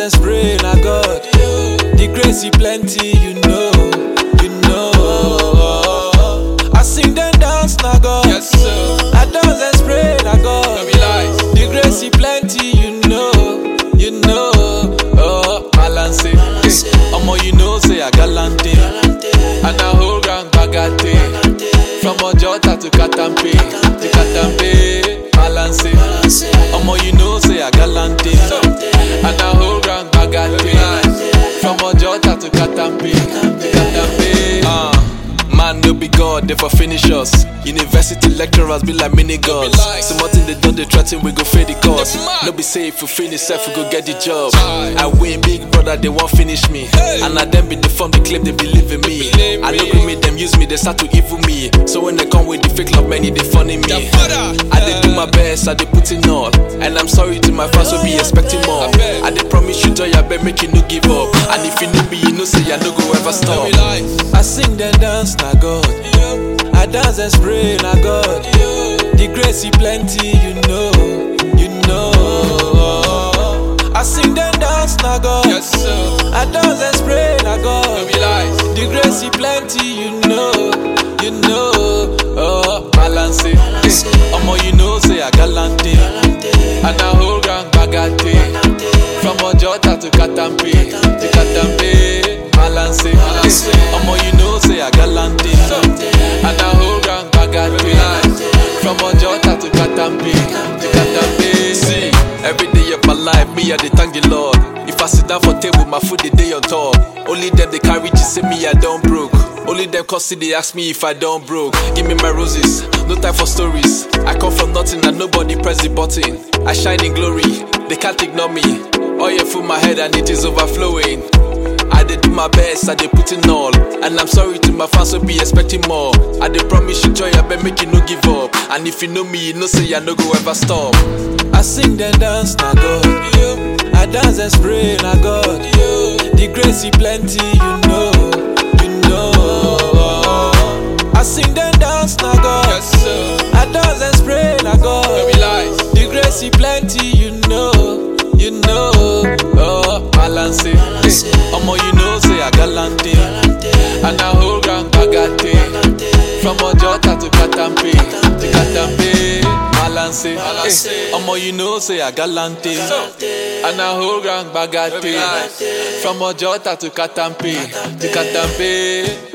and spray, na God. The grace he plenty, you know. I sing then dance, na God. Yes, sir. I dance and spray, na God. No be lies. The grace he plenty, you know. Oh, balance it. Omo, you know, say I gallant it. And I hold gang bagate. From Ojota to Katampe, balance it. Omo, you know, say I gallant it. And I hold gang bagate. From Ojota to Katampe, man, no be God, they for finish us. University lecturers be like mini gods. So nothing they done, they threaten, we go fade the course. No be safe, we finish self, we go get the job. I win big brother, they won't finish me. And I them be the form, they claim they believe in me. I know we make them use me, they start to evil me. So when they come with the fake love, many they funny me. I did do my best, I did put in all. And I'm sorry to my fans, will be expecting more. I did promise you joy, I bet make you no give up. And if you know me, you know say I no go ever stop. I sing then dance, na God. I dance and spray, na God. The grace he plenty, you know. I sing then dance, na God. Yes, sir. I dance and spray, na God. No be lies. The grace he plenty, you know. Oh, balance it. Omo, you know, say I gallant it. And I hold gang bagate. From Ojota to Katampe, balance it. Omo, you know, say I gallant it. And I hold gang bagate. From Ojota to Katampe, see, every day of my life, me I dey thank the Lord. If I sit down for table, my food the day on top. Only them they carry just say me I don't broke. Only them cause they ask me if I don't broke. Give me my roses, no time for stories. I come from nothing and nobody press the button. I shine in glory, they can't ignore me. Oil full my head and it is overflowing. I did do my best, I did put in all. And I'm sorry to my fans, will be expecting more. I did promise you joy, I bet make you no give up. And if you know me, you know say I no go ever stop. I sing then dance, na God. I dance and spray, na God. The grace he plenty, you know. I sing then dance, na God. Yes, sir. I dance and spray, na God. No be lies. The grace he plenty, you know. Oh, balance it. Omo, you know, say I gallant it. And I hold gang bagate. From Ojota to Katampe, balance it. Omo, you know, say I gallant it. And I hold gang bagate. From Ojota to Katampe,